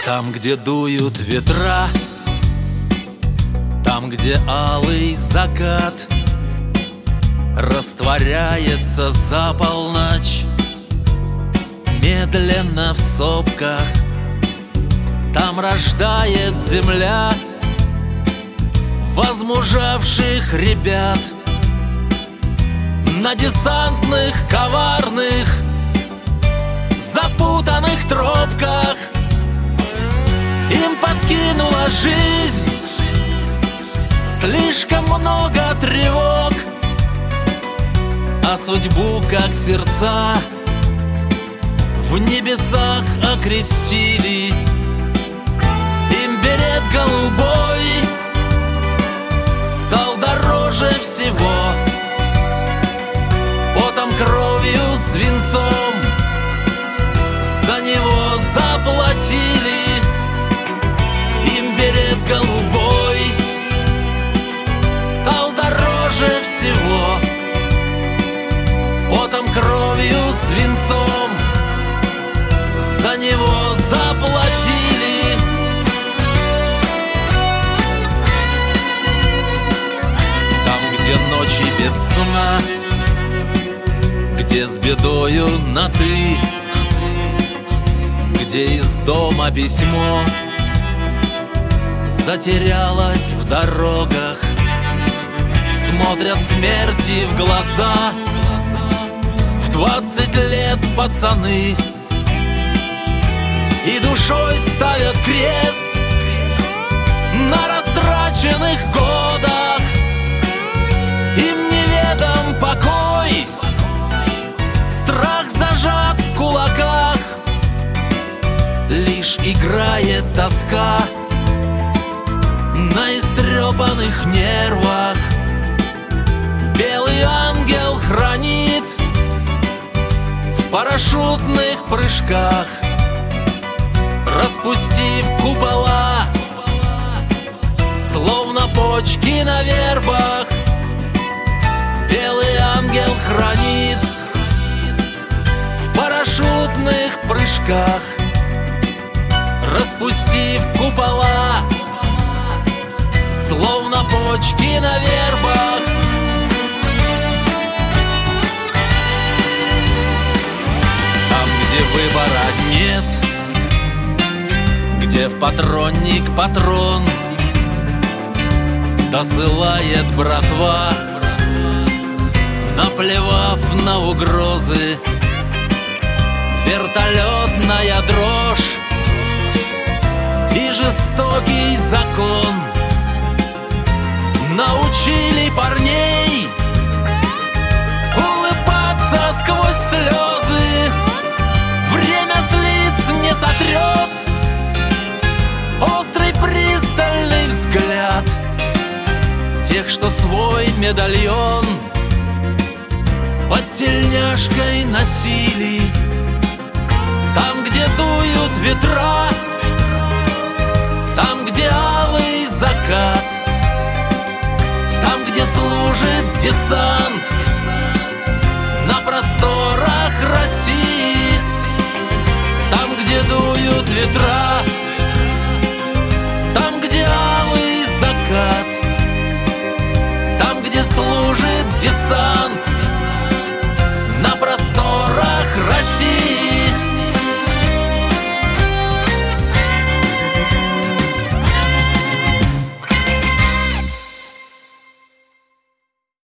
Там, где дуют ветра, там, где алый закат растворяется за полночь медленно в сопках, там рождает земля возмужавших ребят на десантных, коварных, запутанных тропках. Им подкинула жизнь слишком много тревог, а судьбу, как сердца, в небесах окрестили. Им берет голубой стал дороже всего, потом, кровью, свинцом за него заплатили. Им берет голубой стал дороже всего, потом, кровью, свинцом за него заплатили. Там, где ночи без сна, где с бедою на «ты», где из дома письмо затерялось в дорогах, смотрят смерти в глаза в 20 лет пацаны и душой ставят крест на растраченных годах. Им неведом покой, страх зажат в кулаках, лишь играет тоска на истрепанных нервах. Белый ангел хранит в парашютных прыжках, распустив купола, словно почки на вербах. Белый ангел хранит в парашютных прыжках, распустив купола, словно почки на вербах. Там, где выбора нет, где в патронник патрон досылает братва, наплевав на угрозы, вертолетная дрожь и жестокий закон научили парней улыбаться сквозь слезы. Время с лиц не сотрет острый пристальный взгляд тех, что свой медальон под тельняшкой носили. Там, где дуют ветра, там, где алый закат, там, где служит десант на просторах России, там, где дуют ветра,